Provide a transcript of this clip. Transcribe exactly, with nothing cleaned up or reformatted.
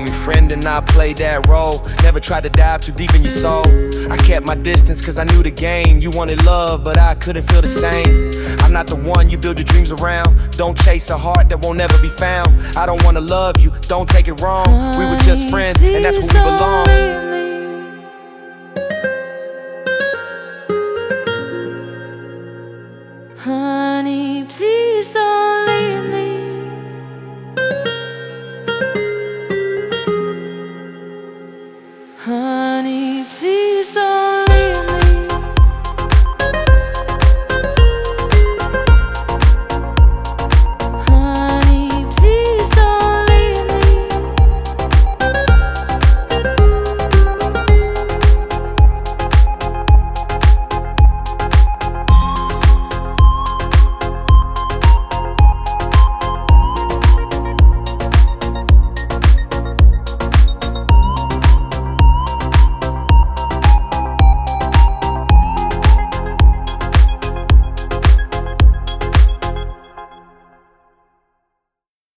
your friend and I played that role. Never tried to dive too deep in your soul. I kept my distance cause I knew the game. You wanted love but I couldn't feel the same. I'm not the one you build your dreams around. Don't chase a heart that won't never be found. I don't wanna love you, don't take it wrong. We were just friends and that's where we belong.